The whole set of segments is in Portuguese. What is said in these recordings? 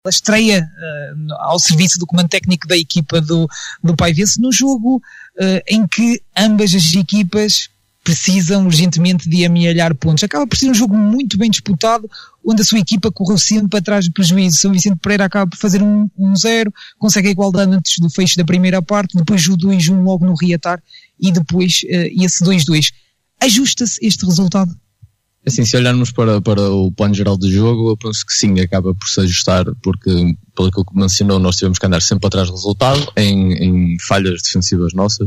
A estreia ao serviço do comando técnico da equipa do Paivense no jogo em que ambas as equipas precisam urgentemente de amealhar pontos. Acaba por ser um jogo muito bem disputado, onde a sua equipa correu sempre atrás do prejuízo. São Vicente Pereira acaba por fazer 1-0, consegue a igualdade antes do fecho da primeira parte, depois o 2-1 logo no reatar e depois esse 2-2. Ajusta-se este resultado? Assim, se olharmos para o plano geral do jogo, eu penso que sim, acaba por se ajustar, porque, pelo que mencionou, nós tivemos que andar sempre atrás do resultado, em falhas defensivas nossas,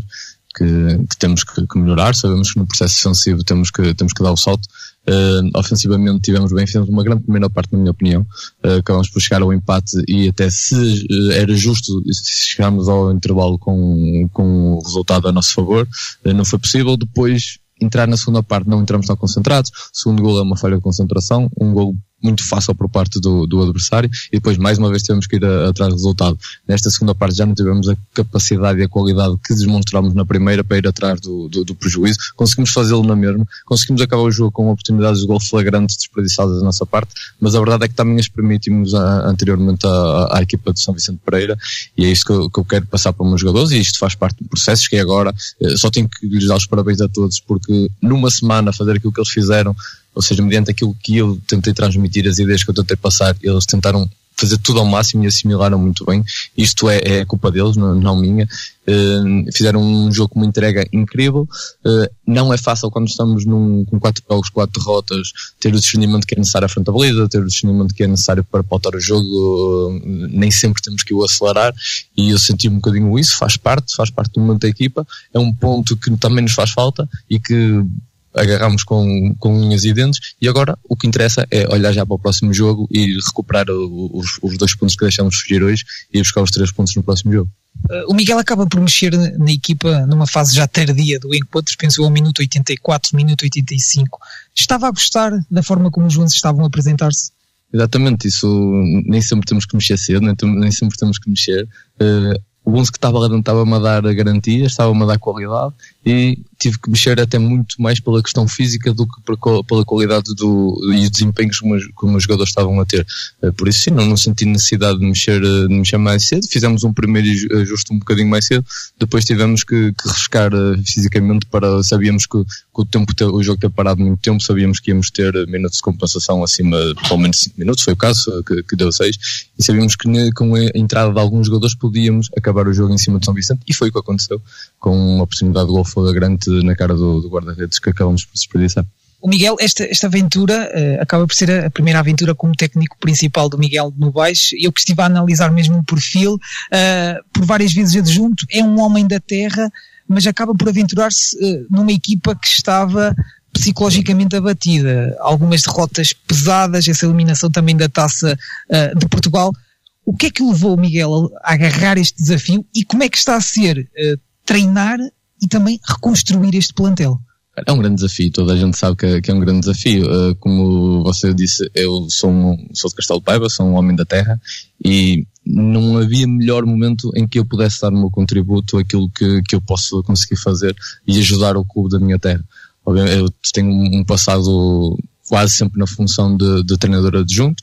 que temos que melhorar. Sabemos que no processo defensivo temos que dar o salto. Ofensivamente tivemos bem, fizemos uma grande primeira parte, na minha opinião. Acabamos por chegar ao empate e até se era justo chegarmos ao intervalo com o resultado a nosso favor, não foi possível. Depois, entrar na segunda parte, não entramos tão concentrados. O segundo gol é uma falha de concentração, um gol muito fácil por parte do adversário, e depois mais uma vez tivemos que ir atrás do resultado. Nesta segunda parte já não tivemos a capacidade e a qualidade que demonstramos na primeira para ir atrás do prejuízo. Conseguimos fazê-lo na mesma, conseguimos acabar o jogo com oportunidades de gol flagrantes desperdiçadas da nossa parte, mas a verdade é que também as permitimos anteriormente à equipa de São Vicente Pereira, e é isto que eu quero passar para os meus jogadores, e isto faz parte do processo. Que agora só tenho que lhes dar os parabéns a todos, porque numa semana fazer aquilo que eles fizeram, ou seja, mediante aquilo que eu tentei transmitir, as ideias que eu tentei passar, eles tentaram fazer tudo ao máximo e assimilaram muito bem. Isto é culpa deles, não minha. Fizeram um jogo com uma entrega incrível. Não é fácil quando estamos com 4 jogos, 4 derrotas, ter o discernimento que é necessário à frente da baliza, ter o discernimento que é necessário para pautar o jogo. Nem sempre temos que o acelerar, e eu senti um bocadinho isso. Faz parte do momento da equipa. É um ponto que também nos faz falta e que agarramos com unhas e dentes, e agora o que interessa é olhar já para o próximo jogo e recuperar os 2 pontos que deixamos fugir hoje e buscar os 3 pontos no próximo jogo. O Miguel acaba por mexer na equipa numa fase já tardia do encontro, pensou ao minuto 84, minuto 85. Estava a gostar da forma como os jogadores estavam a apresentar-se? Exatamente, isso nem sempre temos que mexer cedo, nem sempre temos que mexer. O 11 que estava lá dentro estava-me a dar garantia, estava-me a dar qualidade, e tive que mexer até muito mais pela questão física do que pela qualidade e o desempenho que os meus jogadores estavam a ter. Por isso sim, não senti necessidade de mexer mais cedo. Fizemos um primeiro ajuste um bocadinho mais cedo, depois tivemos que refrescar fisicamente, sabíamos que o jogo ter parado muito tempo, sabíamos que íamos ter minutos de compensação acima de pelo menos 5 minutos, foi o caso, que deu 6, e sabíamos que com a entrada de alguns jogadores podíamos acabar o jogo em cima de São Vicente, e foi o que aconteceu, com uma oportunidade de gol flagrante na cara do guarda-redes que acabamos por desperdiçar. O Miguel, esta aventura acaba por ser a primeira aventura como técnico principal do Miguel no Baixo. Eu que estive a analisar mesmo o perfil, por várias vezes adjunto, é um homem da terra, mas acaba por aventurar-se numa equipa que estava psicologicamente abatida. Algumas derrotas pesadas, essa eliminação também da Taça de Portugal. O que é que levou o Miguel a agarrar este desafio, e como é que está a ser treinar e também reconstruir este plantel? É um grande desafio, toda a gente sabe que é um grande desafio. Como você disse, eu sou de Castelo de Paiva, sou um homem da terra, e não havia melhor momento em que eu pudesse dar o meu contributo, aquilo que eu posso conseguir fazer e ajudar o clube da minha terra. Obviamente, eu tenho um passado quase sempre na função de treinador adjunto,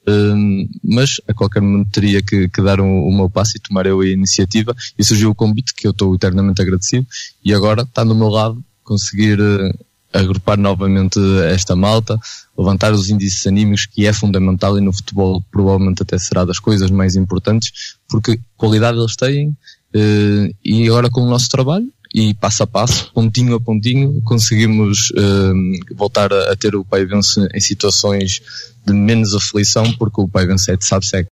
mas a qualquer momento teria que dar o meu passo e tomar eu a iniciativa, e surgiu o convite, que eu estou eternamente agradecido, e agora está do meu lado conseguir agrupar novamente esta malta, levantar os índices anímicos, que é fundamental, e no futebol provavelmente até será das coisas mais importantes, porque qualidade eles têm, e agora com o nosso trabalho e passo a passo, pontinho a pontinho, conseguimos voltar a ter o Paivense em situações de menos aflição, porque o Paivense é de sabe-segue.